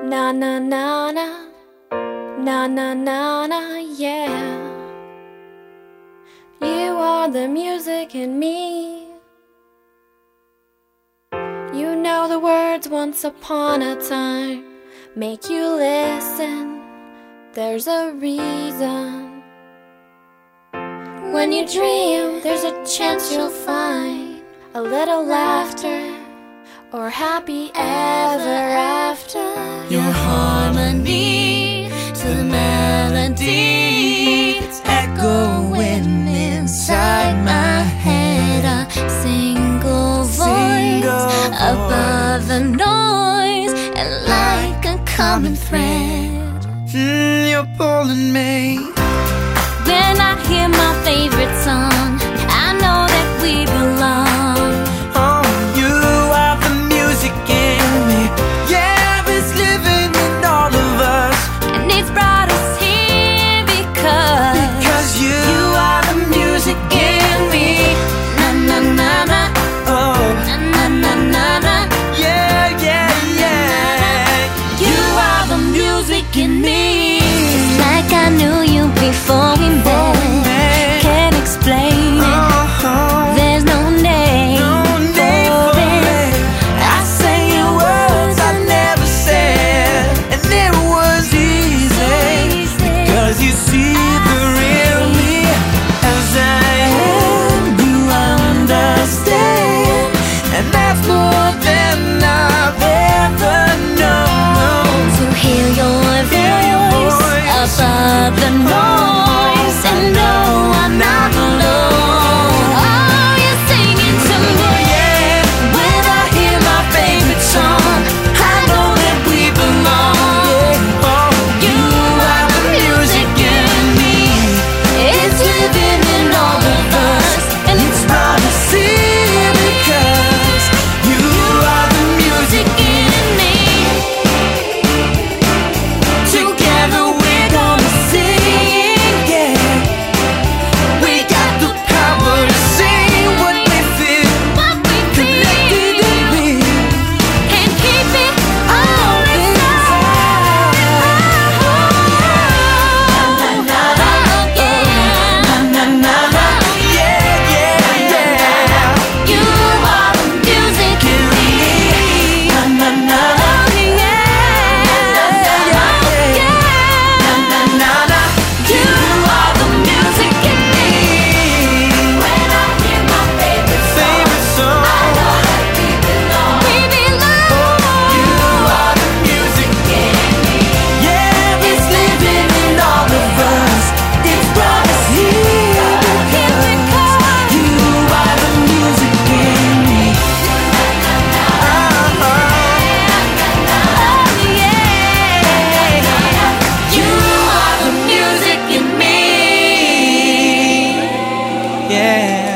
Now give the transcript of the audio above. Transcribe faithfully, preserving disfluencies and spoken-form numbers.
Na na na na, na na na na, yeah. You are the music in me. You know the words once upon a time make you listen, there's a reason. When you dream, there's a chance you'll find a little laughter or happy ever after. Your harmony to the melody, it's echoing inside my head. A single voice above the noise, and like a common thread, mm, you're pulling me. When I hear my favorite song, I know that we belong. Oh, you are the music in me. Yeah, it's living in all of us, and it's brought us here because because you, you are the music in me. Na na na na, oh, na na na na na, yeah, yeah, yeah. you are the music in me. It's like I knew you before we met. Can't explain it. Uh-huh. There's no name, No name for for it. it. I sang your words I never said, and it was easy because you see the real me as I am. You understand, and that's more than I've ever known. To hear your voice above the noise, and know I'm not alone. Oh, you're singing to me. Yeah, when I hear my favorite song, I know that we belong. Oh, you are the music in me. It's living in all of us, and it's Brought us here because you are the music in me. Together we're gonna sing, yeah. We got the power to say what we feel, what we connected feel, and real. and keep it all inside. Na, na, na, yeah, yeah, yeah. You are the music in me. Na, na, na, na, na. You are the music in me. When I hear my favorite Favorite song. we belong. You are the music in me. Yeah, it's living in all of us. It's brought us here because you are the music in me. Uh-huh. You are the music in me. Yeah.